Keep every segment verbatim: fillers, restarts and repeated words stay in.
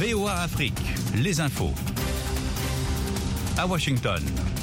V O A Afrique, les infos. À Washington.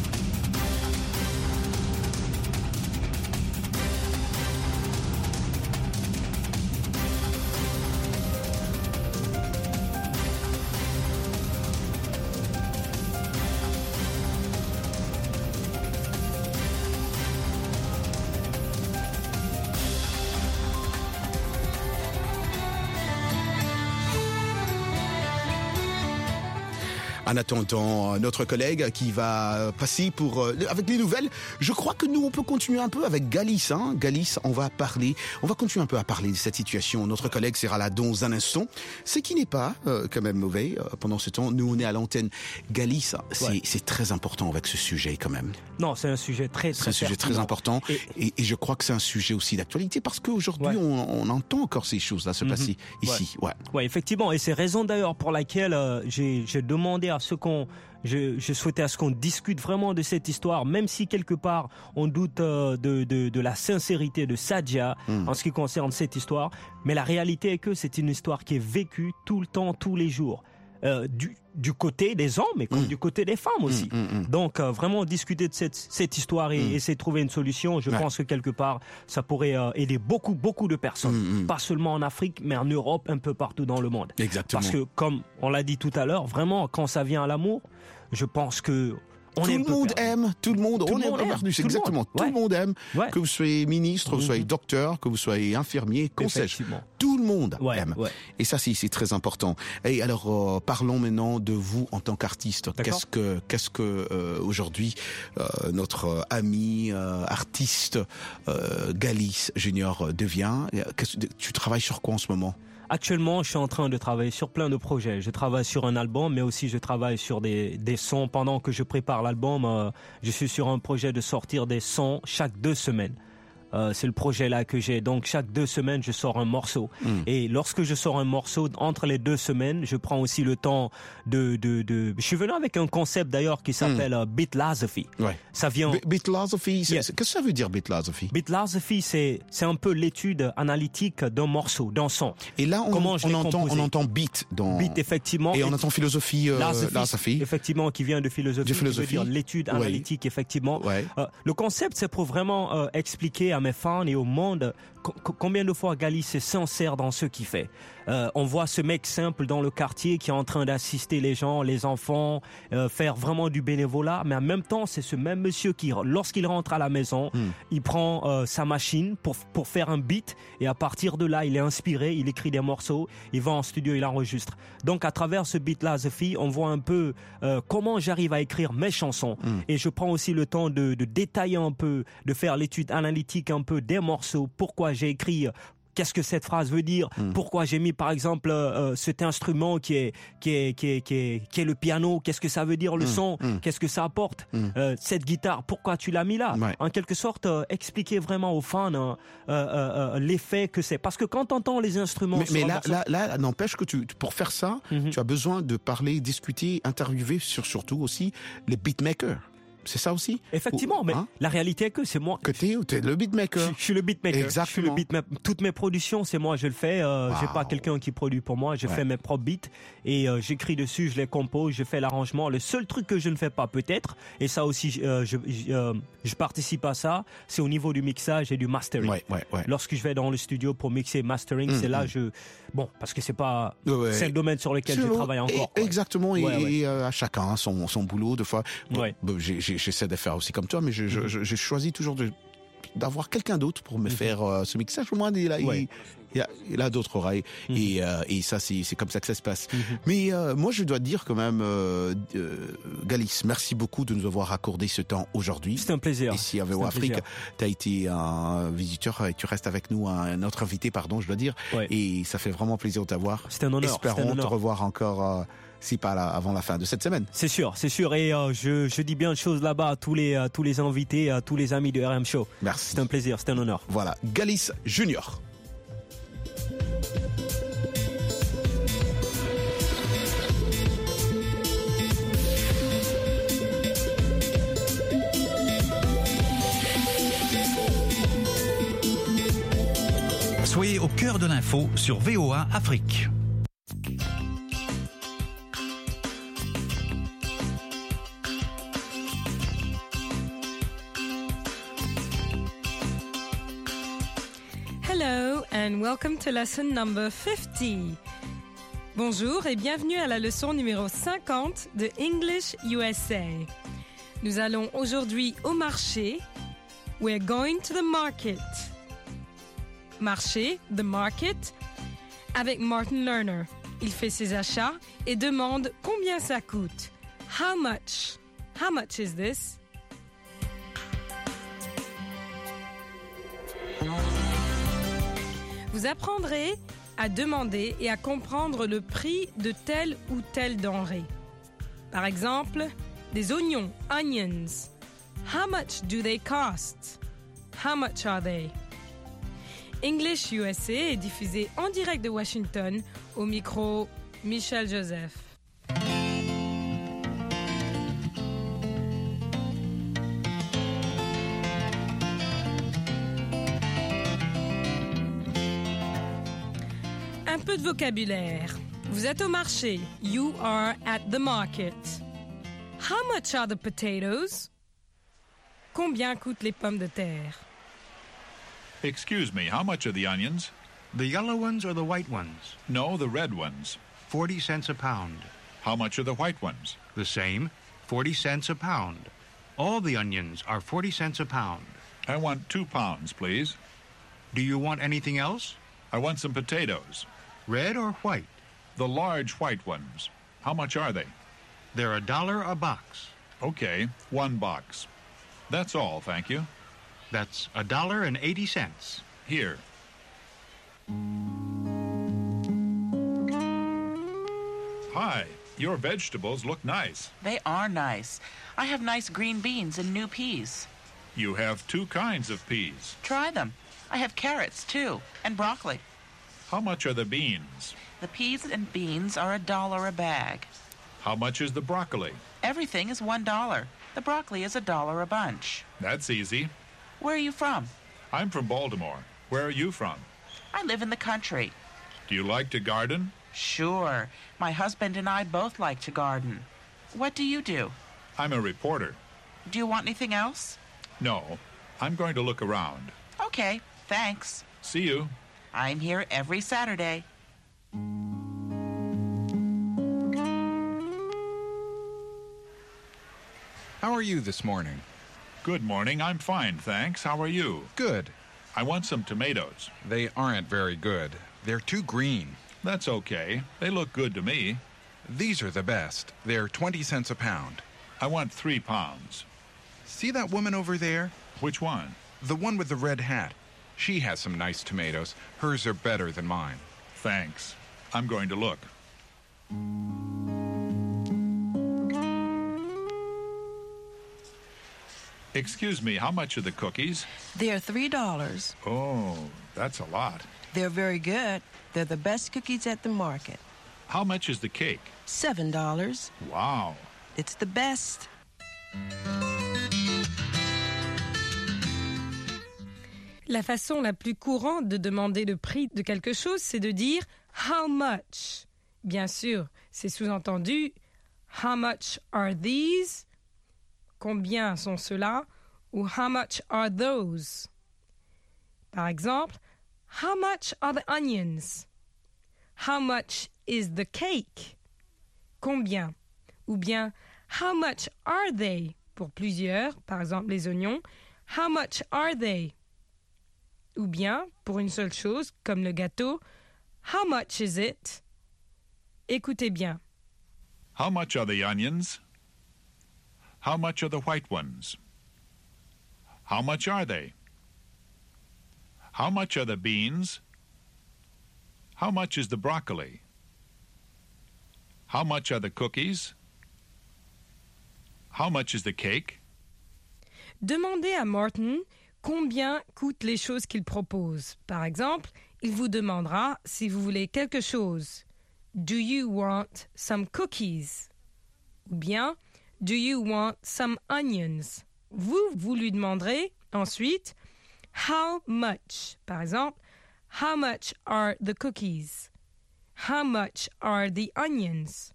En attendant notre collègue qui va passer pour euh, avec les nouvelles, je crois que nous on peut continuer un peu avec Galis. Hein. Galis, on va parler, on va continuer un peu à parler de cette situation. Notre collègue sera là dans un instant, ce qui n'est pas euh, quand même mauvais. Euh, pendant ce temps, nous on est à l'antenne. Galis, c'est, ouais. c'est très important avec ce sujet quand même. Non, c'est un sujet très, très C'est un sujet très important et, et, et je crois que c'est un sujet aussi d'actualité parce qu'aujourd'hui ouais. on, on entend encore ces choses-là se passer mm-hmm. ici. Ouais. Ouais. ouais, effectivement, et c'est raison d'ailleurs pour laquelle euh, j'ai, j'ai demandé à ce qu'on, je, je souhaitais à ce qu'on discute vraiment de cette histoire, même si quelque part on doute euh, de, de, de la sincérité de Sadia mm. en ce qui concerne cette histoire, mais la réalité est que c'est une histoire qui est vécue tout le temps, tous les jours. Euh, du, du côté des hommes mais comme mmh. du côté des femmes aussi. Mmh, mmh, mmh. Donc euh, vraiment discuter de cette, cette histoire et mmh. essayer de trouver une solution, je ouais. pense que quelque part ça pourrait euh, aider beaucoup beaucoup de personnes, mmh, mmh. pas seulement en Afrique mais en Europe, un peu partout dans le monde. Exactement. Parce que comme on l'a dit tout à l'heure, vraiment quand ça vient à l'amour, je pense que on tout le monde perdu. aime, tout le monde, tout on le est monde perdu, c'est tout exactement, le tout le monde aime, ouais. que vous soyez ministre, que vous soyez mm-hmm. docteur, que vous soyez infirmier, qu'on sais-je, tout le monde ouais, aime. Ouais. Et ça, c'est, c'est très important. Et alors, euh, parlons maintenant de vous en tant qu'artiste. D'accord. Qu'est-ce que, qu'est-ce que euh, aujourd'hui euh, notre euh, ami euh, artiste euh, Galis Junior devient? Qu'est-ce, tu travailles sur quoi en ce moment? Actuellement, je suis en train de travailler sur plein de projets. Je travaille sur un album, mais aussi je travaille sur des, des sons. Pendant que je prépare l'album, euh, je suis sur un projet de sortir des sons chaque deux semaines. Euh, c'est le projet là que j'ai. Donc chaque deux semaines, je sors un morceau. Mm. Et lorsque je sors un morceau, entre les deux semaines, je prends aussi le temps de... de, de... Je suis venu avec un concept d'ailleurs qui s'appelle mm. uh, Beatlosophy. Ouais. Ça vient... B- Beatlosophy, yeah. qu'est-ce que ça veut dire Beatlosophy? Beatlosophy, c'est, c'est un peu l'étude analytique d'un morceau, d'un son. Et là, on, Comment on, entend, on entend beat dans... Beat, effectivement. Et on entend philosophie, euh, Philosophy. Effectivement, qui vient de philosophie. De philosophie. Qui veut dire l'étude analytique, ouais. effectivement. Ouais. Euh, le concept, c'est pour vraiment euh, expliquer à mes fans et au monde monde, combien de fois Galis est sincère dans ce qu'il fait. Euh, on voit ce mec simple dans le quartier qui est en train d'assister les gens, les enfants, euh, faire vraiment du bénévolat, mais en même temps, c'est ce même monsieur qui, lorsqu'il rentre à la maison, mm. il prend euh, sa machine pour pour faire un beat et à partir de là, il est inspiré, il écrit des morceaux, il va en studio, il enregistre. Donc à travers ce beat-là, Sophie, on voit un peu euh, comment j'arrive à écrire mes chansons mm. et je prends aussi le temps de, de détailler un peu, de faire l'étude analytique un peu des morceaux, pourquoi j'ai écrit, qu'est-ce que cette phrase veut dire, mm. pourquoi j'ai mis par exemple euh, cet instrument qui est qui est qui est qui est qui est le piano, qu'est-ce que ça veut dire le mm. son, mm. qu'est-ce que ça apporte, mm. euh, cette guitare, pourquoi tu l'as mis là, ouais. en quelque sorte euh, expliquer vraiment aux fans euh, euh, euh, l'effet que c'est, parce que quand on entend les instruments, mais, mais là, morceau... là là n'empêche que tu pour faire ça, mm-hmm. tu as besoin de parler, discuter, interviewer sur surtout aussi les beatmakers. C'est ça aussi? Effectivement, Ou, mais hein? la réalité est que c'est moi. Que t'es, t'es le beatmaker. Je, je suis le beatmaker. Exactement. Je suis le beatmaker. Toutes mes productions, c'est moi, je le fais. Euh, wow. J'ai pas quelqu'un qui produit pour moi. Je ouais. fais mes propres beats et euh, j'écris dessus, je les compose, je fais l'arrangement. Le seul truc que je ne fais pas, peut-être, et ça aussi, euh, je, je, euh, je participe à ça, c'est au niveau du mixage et du mastering. Ouais, ouais, ouais. Lorsque je vais dans le studio pour mixer mastering, mmh, c'est là mmh. je, bon, parce que c'est pas, ouais. c'est le domaine sur lequel c'est je travaille encore. Quoi. Exactement. Ouais, et, ouais. et euh, à chacun son son boulot. Des fois, ouais. bon, j'ai, j'ai, j'essaie de faire aussi comme toi, mais je, je, je, j'ai choisi toujours de, d'avoir quelqu'un d'autre pour me mmh. faire euh, ce mixage. Au moins, il a, ouais. il, il, a, il a d'autres oreilles. Mmh. Et, euh, et ça, c'est, c'est comme ça que ça se passe. Mmh. Mais euh, moi, je dois dire quand même, euh, euh, Galis, merci beaucoup de nous avoir accordé ce temps aujourd'hui. C'est un plaisir. Ici à V O A Afrique, tu as été un visiteur et tu restes avec nous, un autre invité, pardon, je dois dire. Ouais. Et ça fait vraiment plaisir de t'avoir. C'est un honneur. Espérons c'est un honneur. te revoir encore... Euh, si pas là, avant la fin de cette semaine. C'est sûr, c'est sûr. Et euh, je, je dis bien de choses là-bas à tous les, à tous les invités, à tous les amis de R M Show. Merci. C'est un plaisir, c'est un honneur. Voilà, Galis Junior. Soyez au cœur de l'info sur V O A Afrique. Hello and welcome to lesson number fifty. Bonjour et bienvenue à la leçon numéro cinquante de English U S A. Nous allons aujourd'hui au marché. We're going to the market. Marché, the market, avec Martin Lerner. Il fait ses achats et demande combien ça coûte. How much? How much is this? Vous apprendrez à demander et à comprendre le prix de telle ou telle denrée. Par exemple, des oignons, onions. How much do they cost? How much are they? English U S A est diffusé en direct de Washington au micro Michel Joseph. Un peu de vocabulaire. Vous êtes au marché. You are at the market. How much are the potatoes? Combien coûtent les pommes de terre? Excuse me, how much are the onions? The yellow ones or the white ones? No, the red ones. Forty cents a pound. How much are the white ones? The same, forty cents a pound. All the onions are forty cents a pound. I want two pounds, please. Do you want anything else? I want some potatoes. Red or white? The large white ones. How much are they? They're a dollar a box. Okay, one box. That's all, thank you. That's a dollar and eighty cents. Here. Hi, your vegetables look nice. They are nice. I have nice green beans and new peas. You have two kinds of peas. Try them. I have carrots, too, and broccoli. How much are the beans? The peas and beans are a dollar a bag. How much is the broccoli? Everything is one dollar. The broccoli is a dollar a bunch. That's easy. Where are you from? I'm from Baltimore. Where are you from? I live in the country. Do you like to garden? Sure. My husband and I both like to garden. What do you do? I'm a reporter. Do you want anything else? No, I'm going to look around. Okay, thanks. See you. I'm here every Saturday. How are you this morning? Good morning. I'm fine, thanks. How are you? Good. I want some tomatoes. They aren't very good. They're too green. That's okay. They look good to me. These are the best. They're twenty cents a pound. I want three pounds. See that woman over there? Which one? The one with the red hat. She has some nice tomatoes. Hers are better than mine. Thanks. I'm going to look. Excuse me, how much are the cookies? They're three dollars. Oh, that's a lot. They're very good. They're the best cookies at the market. How much is the cake? Seven dollars. Wow. It's the best. La façon la plus courante de demander le prix de quelque chose, c'est de dire « how much ». Bien sûr, c'est sous-entendu « how much are these ?» Combien sont ceux-là? Ou « how much are those ?» Par exemple, « how much are the onions ?» How much is the cake? Combien? Ou bien how much are they? Pour plusieurs, par exemple les oignons, how much are they? Ou bien, pour une seule chose, comme le gâteau, how much is it? Écoutez bien. How much are the onions? How much are the white ones? How much are they? How much are the beans? How much is the broccoli? How much are the cookies? How much is the cake? Demandez à Martin combien coûtent les choses qu'il propose. Par exemple, il vous demandera si vous voulez quelque chose. Do you want some cookies? Ou bien, do you want some onions? Vous, vous lui demanderez ensuite how much. Par exemple, how much are the cookies? How much are the onions?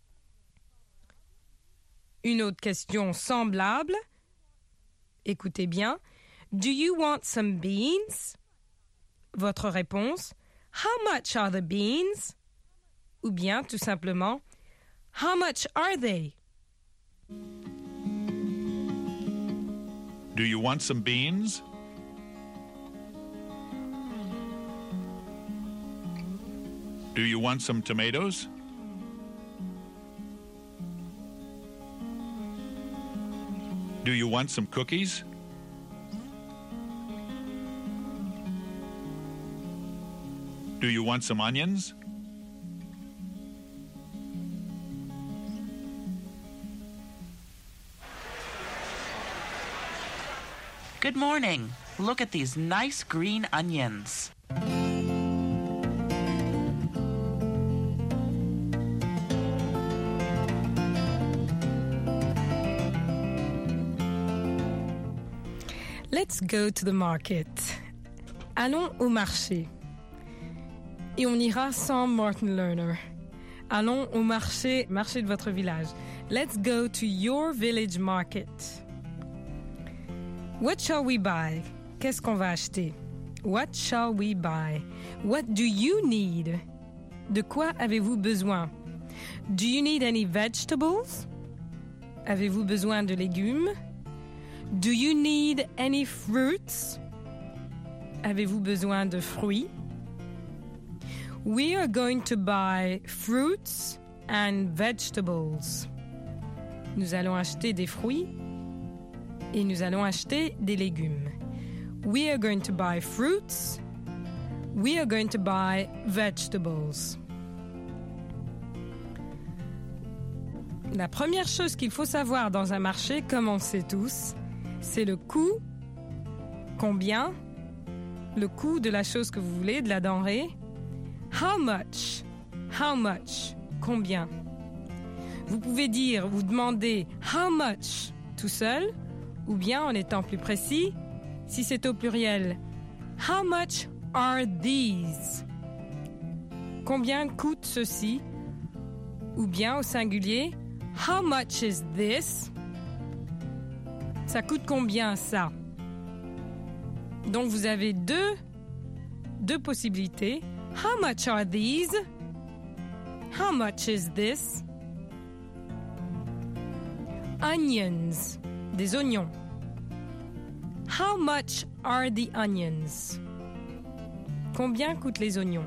Une autre question semblable. Écoutez bien. Do you want some beans? votre réponse How much are the beans? Ou bien tout simplement How much are they? Do you want some beans? Do you want some tomatoes? Do you want some cookies? Do you want some onions? Good morning. Look at these nice green onions. Let's go to the market. Allons au marché. Et on ira sans Martin Lerner. Allons au marché, marché de votre village. Let's go to your village market. What shall we buy? Qu'est-ce qu'on va acheter? What shall we buy? What do you need? De quoi avez-vous besoin? Do you need any vegetables? Avez-vous besoin de légumes? Do you need any fruits? Avez-vous besoin de fruits? We are going to buy fruits and vegetables. Nous allons acheter des fruits et nous allons acheter des légumes. We are going to buy fruits. We are going to buy vegetables. La première chose qu'il faut savoir dans un marché, comme on sait tous, c'est le coût, combien, le coût de la chose que vous voulez, de la denrée. How much? How much? Combien? Vous pouvez dire, vous demandez how much tout seul, ou bien en étant plus précis, si c'est au pluriel, how much are these? Combien coûte ceci? Ou bien au singulier, how much is this? Ça coûte combien ça? Donc vous avez deux, deux possibilités. How much are these? How much is this? Onions, des oignons. How much are the onions? Combien coûtent les oignons?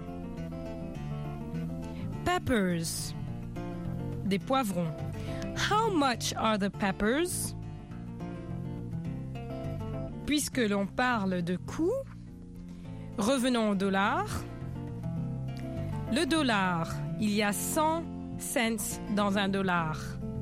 Peppers, des poivrons. How much are the peppers? Puisque l'on parle de coût, revenons au dollar. Le dollar, il y a cent cents dans un dollar.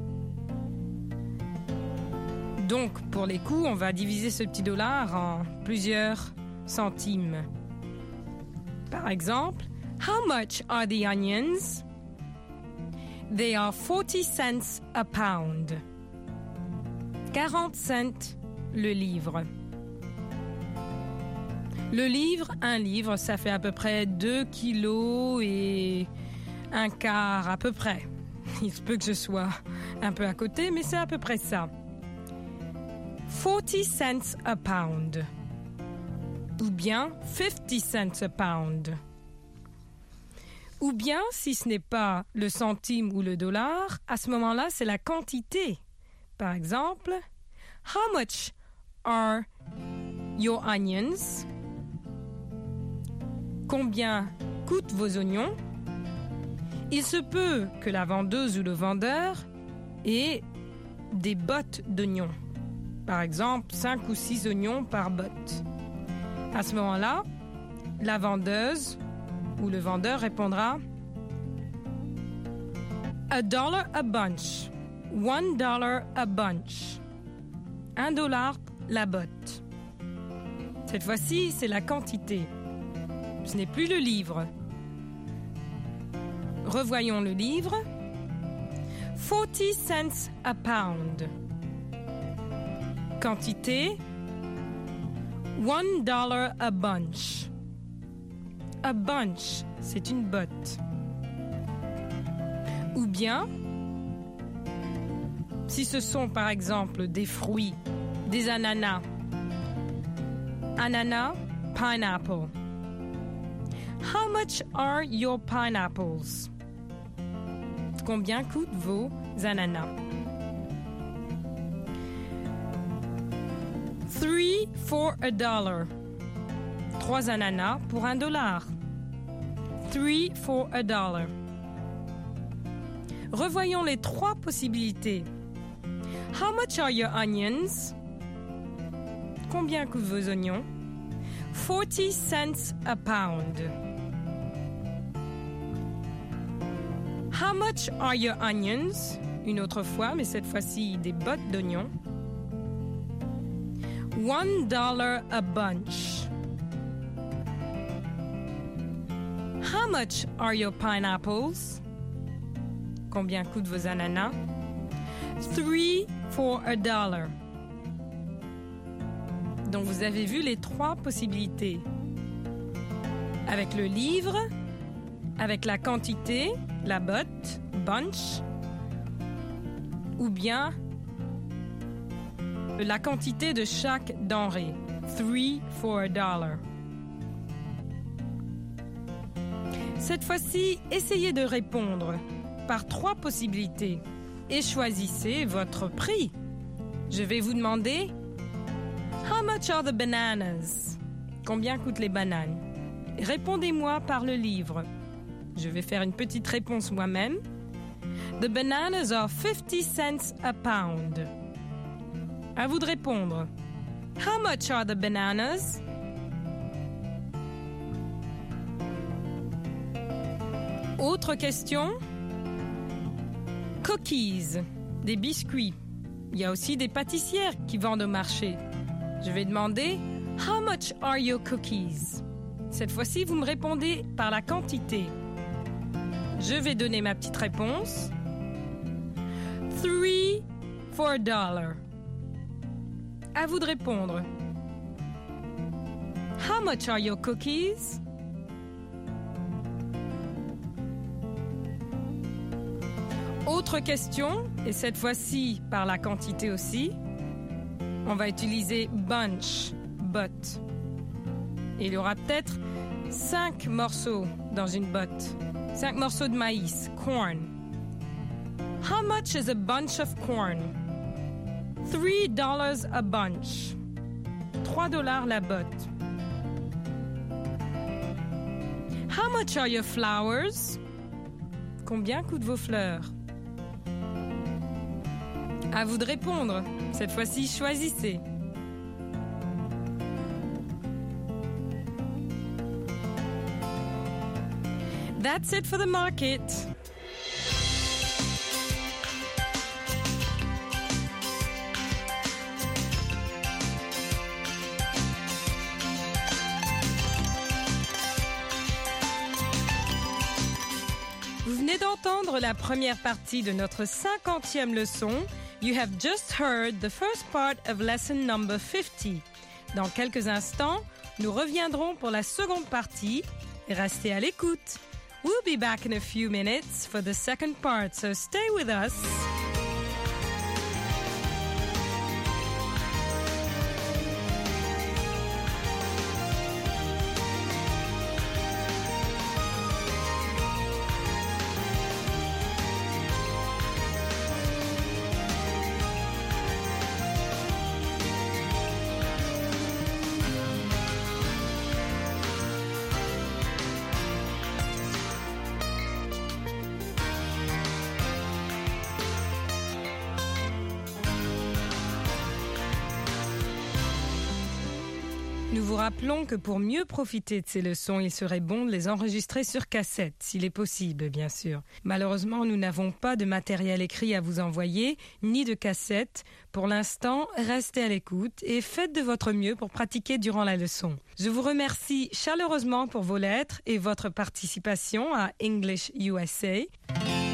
Donc, pour les coûts, on va diviser ce petit dollar en plusieurs centimes. Par exemple, how much are the onions? They are forty cents a pound. quarante cents le livre. Le livre, un livre, ça fait à peu près deux kilos et un quart à peu près. Il se peut que je sois un peu à côté, mais c'est à peu près ça. forty cents a pound. Ou bien fifty cents a pound. Ou bien, si ce n'est pas le centime ou le dollar, à ce moment-là, c'est la quantité. Par exemple, how much are your onions? Combien coûtent vos oignons? Il se peut que la vendeuse ou le vendeur ait des bottes d'oignons. Par exemple, cinq ou six oignons par botte. À ce moment-là, la vendeuse ou le vendeur répondra A dollar a bunch. One dollar a bunch. Un dollar la botte. Cette fois-ci, c'est la quantité. Ce n'est plus le livre. Revoyons le livre. forty cents a pound. Quantité. One dollar a bunch. A bunch, c'est une botte. Ou bien, si ce sont par exemple des fruits, des ananas. Ananas, pineapple. How much are your pineapples? Combien coûtent vos ananas? Three for a dollar. Trois ananas pour un dollar. Three for a dollar. Revoyons les trois possibilités. How much are your onions? Combien coûtent vos oignons? Forty cents a pound. How much are your onions? Une autre fois, mais cette fois-ci des bottes d'oignons. One dollar a bunch. How much are your pineapples? Combien coûtent vos ananas? Three for a dollar. Donc vous avez vu les trois possibilités. Avec le livre, avec la quantité, la botte, bunch, ou bien la quantité de chaque denrée. Three for a dollar. Cette fois-ci, essayez de répondre par trois possibilités et choisissez votre prix. Je vais vous demander How much are the bananas? Combien coûtent les bananes? Répondez-moi par le livre. Je vais faire une petite réponse moi-même. The bananas are fifty cents a pound. À vous de répondre. How much are the bananas? Autre question. Cookies, des biscuits. Il y a aussi des pâtissières qui vendent au marché. Je vais demander How much are your cookies? Cette fois-ci, vous me répondez par la quantité. Je vais donner ma petite réponse. Three for a dollar. À vous de répondre. How much are your cookies? Autre question, et cette fois-ci par la quantité aussi. On va utiliser bunch, botte. Et il y aura peut-être cinq morceaux dans une botte. Cinq morceaux de maïs, corn. How much is a bunch of corn? Three dollars a bunch. Trois dollars la botte. How much are your flowers? Combien coûtent vos fleurs? À vous de répondre. Cette fois-ci, choisissez. That's it for the market. Vous venez d'entendre la première partie de notre cinquantième leçon. You have just heard the first part of lesson number fifty. Dans quelques instants, nous reviendrons pour la seconde partie. Restez à l'écoute. We'll be back in a few minutes for the second part, so stay with us. Nous vous rappelons que pour mieux profiter de ces leçons, il serait bon de les enregistrer sur cassette, s'il est possible, bien sûr. Malheureusement, nous n'avons pas de matériel écrit à vous envoyer, ni de cassette. Pour l'instant, restez à l'écoute et faites de votre mieux pour pratiquer durant la leçon. Je vous remercie chaleureusement pour vos lettres et votre participation à English U S A.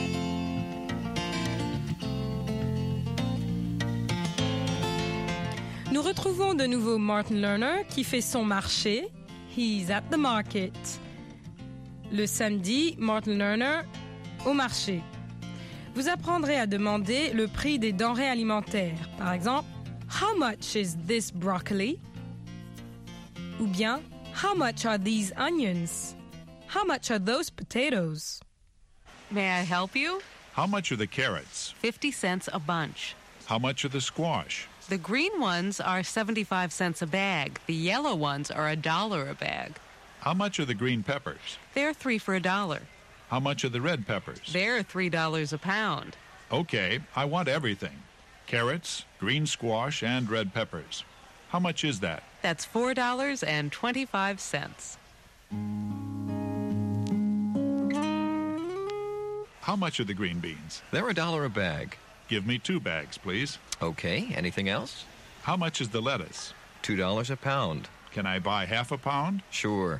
Nous retrouvons de nouveau Martin Lerner qui fait son marché. He's at the market. Le samedi, Martin Lerner au marché. Vous apprendrez à demander le prix des denrées alimentaires. Par exemple, How much is this broccoli? Ou bien, How much are these onions? How much are those potatoes? May I help you? How much are the carrots? fifty cents a bunch. How much are the squash? The green ones are seventy-five cents a bag. The yellow ones are a dollar a bag. How much are the green peppers? They're three for a dollar. How much are the red peppers? They're three dollars a pound. Okay, I want everything. Carrots, green squash, and red peppers. How much is that? That's four dollars and twenty-five cents. How much are the green beans? They're a dollar a bag. Give me two bags, please. Okay, anything else? How much is the lettuce? Two dollars a pound. Can I buy half a pound? Sure.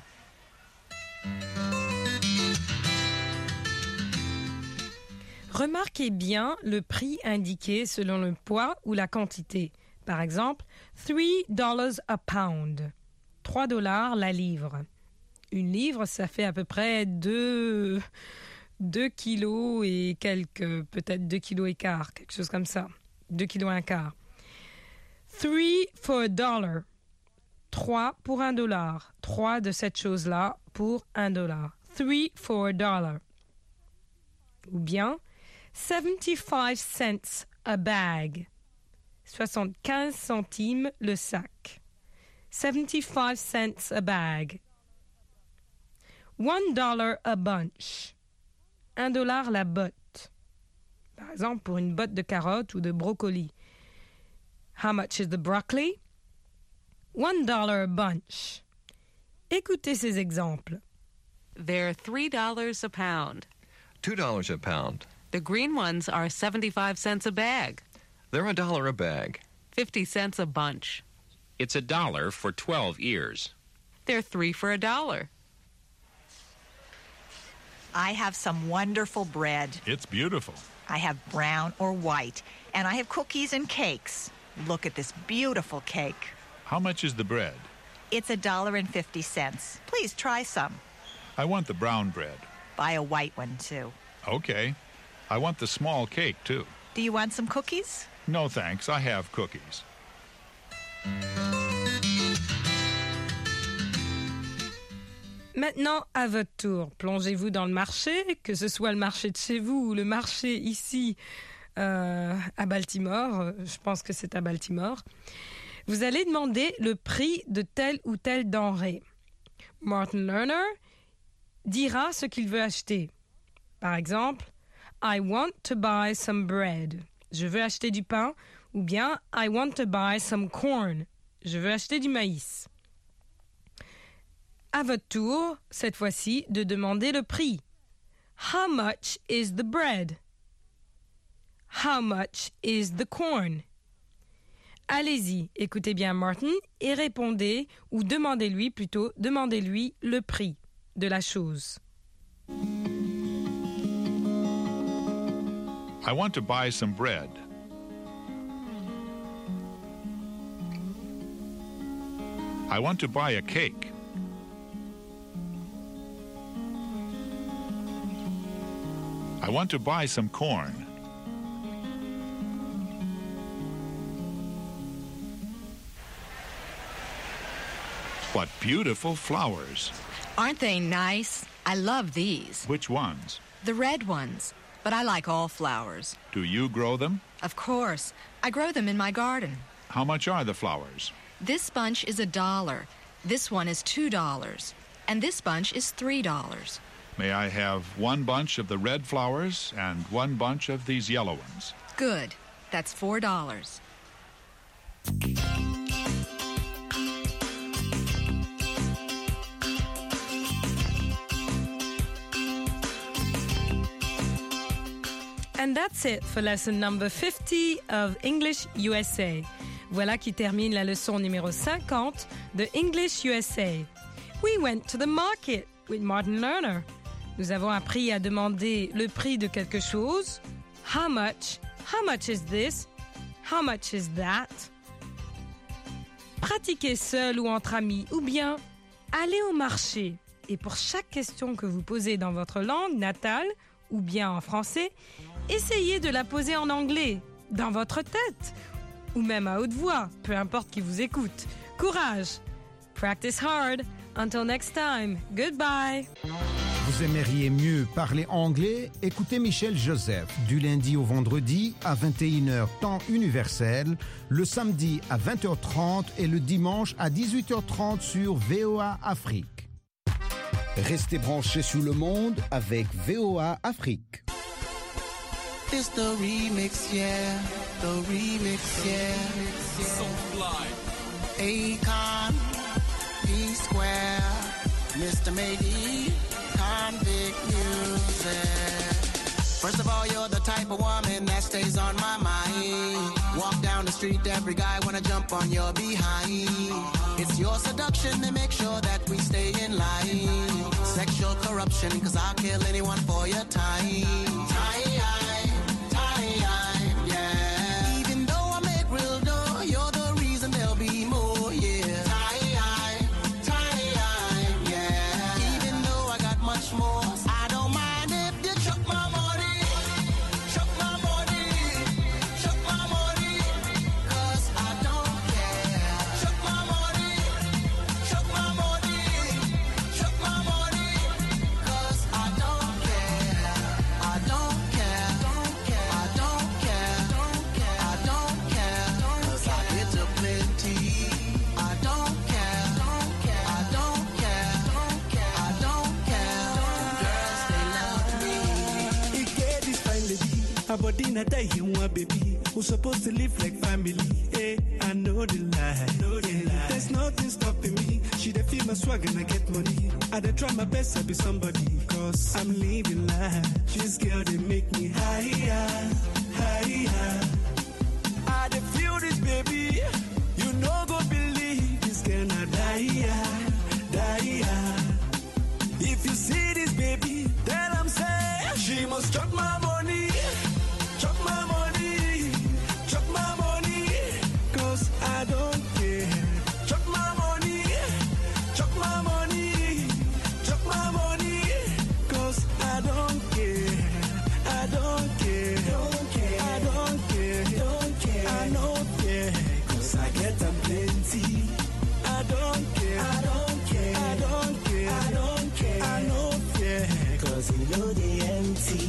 Remarquez bien le prix indiqué selon le poids ou la quantité. Par exemple, three dollars a pound. trois dollars la livre. Une livre, ça fait à peu près deux, deux kilos et quelques, peut-être deux kilos et quart, quelque chose comme ça. deux kilos et un quart. Three for a dollar. trois pour un dollar. trois de cette chose-là pour un dollar. Three for a dollar. Ou bien, seventy-five cents a bag. soixante-quinze centimes le sac. seventy-five cents a bag. One dollar a bunch. Un dollar la botte. Par exemple, pour une botte de carottes ou de brocolis. How much is the broccoli? One dollar a bunch. Écoutez ces exemples. They're three dollars a pound. Two dollars a pound. The green ones are seventy-five cents a bag. They're a dollar a bag. Fifty cents a bunch. It's a dollar for twelve ears. They're three for a dollar. I have some wonderful bread. It's beautiful. I have brown or white, and I have cookies and cakes. Look at this beautiful cake. How much is the bread? It's a dollar and fifty cents. Please try some. I want the brown bread. Buy a white one, too. Okay. I want the small cake, too. Do you want some cookies? No, thanks. I have cookies. Maintenant, à votre tour, plongez-vous dans le marché, que ce soit le marché de chez vous ou le marché ici euh, à Baltimore. Je pense que c'est à Baltimore. Vous allez demander le prix de telle ou telle denrée. Martin Lerner dira ce qu'il veut acheter. Par exemple, I want to buy some bread. Je veux acheter du pain. Ou bien, I want to buy some corn. Je veux acheter du maïs. À votre tour, cette fois-ci, de demander le prix. How much is the bread? How much is the corn? Allez-y, écoutez bien Martin et répondez, ou demandez-lui plutôt, demandez-lui le prix de la chose. I want to buy some bread. I want to buy a cake. I want to buy some corn. What beautiful flowers. Aren't they nice? I love these. Which ones? The red ones. But I like all flowers. Do you grow them? Of course. I grow them in my garden. How much are the flowers? This bunch is a dollar. This one is two dollars. And this bunch is three dollars. May I have one bunch of the red flowers and one bunch of these yellow ones? Good. That's four dollars. And that's it for lesson number fifty of English U S A. Voilà qui termine la leçon numéro cinquante de English U S A. We went to the market with Martin Lerner. Nous avons appris à demander le prix de quelque chose. How much? How much is this? How much is that? Pratiquez seul ou entre amis, ou bien allez au marché. Et pour chaque question que vous posez dans votre langue natale, ou bien en français, essayez de la poser en anglais, dans votre tête, ou même à haute voix, peu importe qui vous écoute. Courage! Practice hard, Until next time, goodbye. Vous aimeriez mieux parler anglais? Écoutez Michel Joseph du lundi au vendredi à vingt et une heures temps universel, le samedi à vingt heures trente et le dimanche à dix-huit heures trente sur V O A Afrique. Restez branchés sur le monde avec V O A Afrique. It's the remix, yeah, the remix, yeah. So fly. Akon, P-Square, Mister Maybe, Convict Music. First of all, you're the type of woman that stays on my mind. Walk down the street, every guy wanna jump on your behind. It's your seduction that makes sure that we stay in line. Sexual corruption, cause I'll kill anyone for your time. Time. But in a day, you want baby who's supposed to live like family. Hey, I know the lie. Know the lie. There's nothing stopping me. She dey feel my swag and I get money. I dey try my best to be somebody, cause I'm living life. This girl, they make me higher, higher. I dey feel this, baby. You know, go believe this girl not die, die. If you see this, baby, then I'm saying she must drop my money. Chop my money, chop my money, cause I don't care. Chop my money, chop my money, chop my money, cause I don't care. I don't care, don't care. I don't care, don't care. I don't care, cause I get them plenty. I don't care, I don't care. I don't care, I don't care. I don't care, cause you know they empty.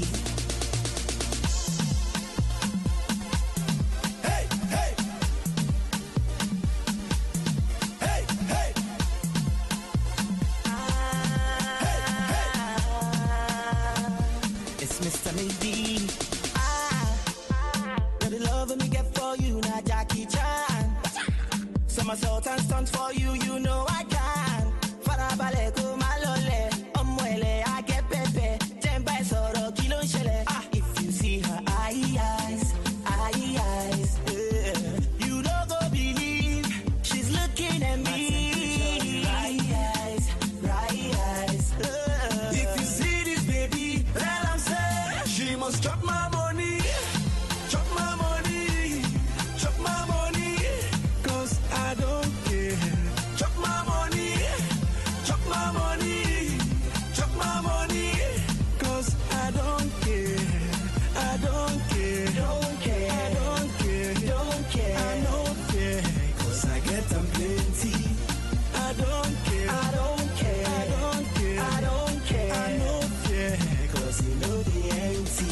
Mister Maybe, ah, the love me get for you, now Jackie Chan. Somersault and stunt for you, you know I can. Farabale ko malole, omwele I get pepe. Temba soro kilo shele. Ah, if you see her eyes, eyes, yeah. You don't go believe she's looking at me. Right eyes, right eyes. Yeah. If you see this baby, then I'm saying she must drop my money, drop my money, drop my money, cause I don't care. Drop my money, drop my money, drop my money, cause I don't care. I don't care, don't care. I don't care, don't care. I don't care, cause I get them plenty. I don't care, I don't care. I don't care, I don't care. I don't care, cause you know the empty.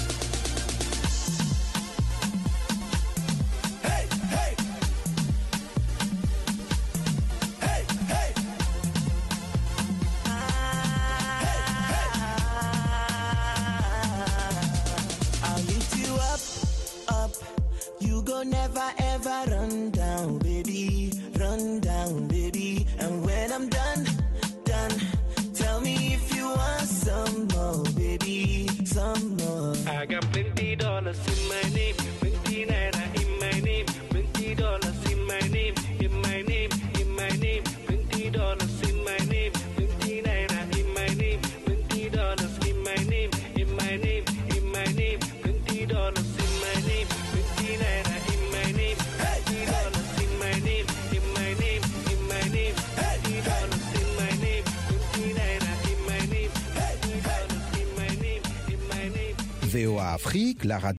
Hey, hey. Hey, hey. I'll lift you up, up. You go never ever run down, baby. Run down, baby. And when I'm done, done, tell me if you want some more, baby. Some more. I got plenty dollars in my name, plenty naira in my name, plenty dollars in my name, in my name, in my name, plenty dollars in my name, plenty naira in my name, plenty dollars in my name, in my name, in my name, plenty dollars in my name, plenty naira in my name, plenty dollars in my name, in my name, in my name, plenty dollars in my name, plenty naira in my name, plenty dollars in my name, in my name. V O A Afrique, la radio